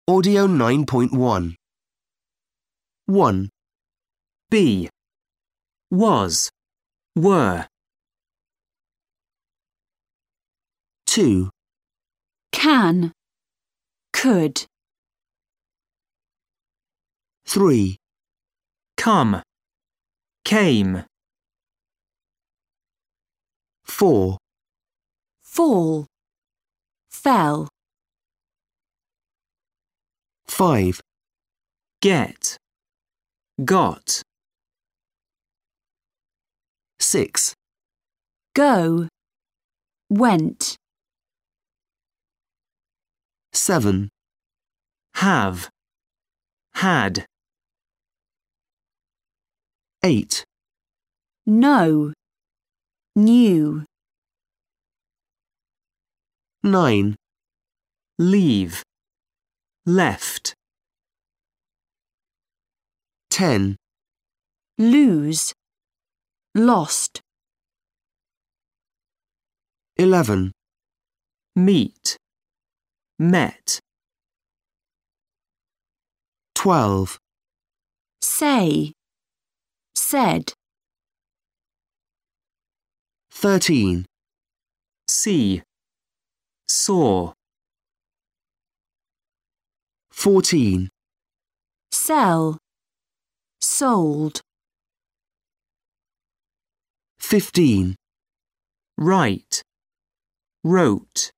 Audio 9.1. 1, be, was, were, 2, can, could, 3, come, came, 4, fall, fell, 5, get, got, 6, go, went, 7, have, had, 8, know, knew, 9, leave, left, 10, lose, lost, 11, meet, met, 12, say, said, 13, see, saw, 14, sell, sold, 15, write, wrote.